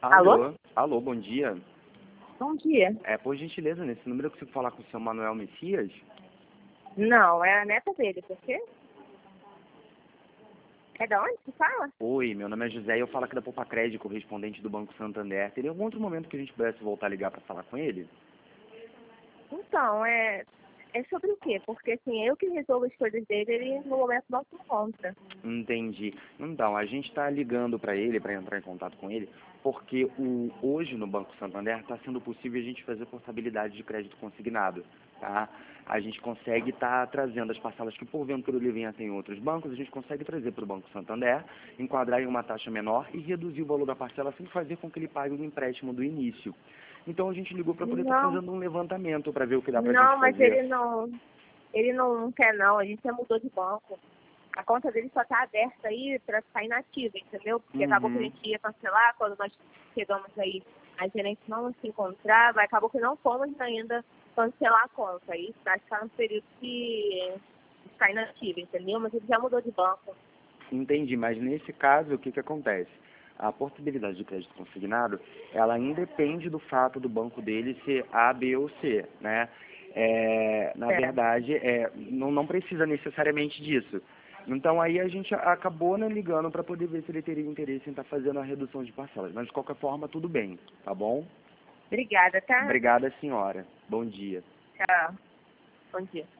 Alô? Alô, bom dia. Bom dia. Por gentileza, nesse número eu consigo falar com o seu Manuel Messias? Não, é a neta dele, por quê? É da onde você fala? Oi, meu nome é José e eu falo aqui da Poupa Crédito, correspondente do Banco Santander. Teria algum outro momento que a gente pudesse voltar a ligar para falar com ele? Então, é sobre o quê? Porque assim, eu que resolvo as coisas dele, ele no momento não se encontra. Entendi. Então, a gente está ligando para ele, para entrar em contato com ele, porque hoje no Banco Santander está sendo possível a gente fazer portabilidade de crédito consignado, tá? A gente consegue estar trazendo as parcelas que porventura ele venha ter em outros bancos, a gente consegue trazer para o Banco Santander, enquadrar em uma taxa menor e reduzir o valor da parcela sem fazer com que ele pague o empréstimo do início. Então a gente ligou para poder estar Não, fazendo um levantamento para ver o que dá para a gente não, mas fazer. ele não quer não, a gente já mudou de banco. A conta dele só tá aberta aí para ficar inativa, entendeu? Porque acabou que a gente ia cancelar quando nós chegamos aí, a gerente não se encontrava, acabou que não fomos ainda cancelar a conta. Aí vai ficar no período que ficar inativa, entendeu? Mas ele já mudou de banco. Entendi, mas nesse caso, o que acontece? A portabilidade de crédito consignado, ela independe do fato do banco dele ser A, B ou C, né? Na Certo. verdade, não precisa necessariamente disso. Então aí a gente acabou, né, ligando para poder ver se ele teria interesse em estar fazendo a redução de parcelas. Mas de qualquer forma, tudo bem, tá bom? Obrigada, tá? Obrigada, senhora. Bom dia. Tchau. Bom dia.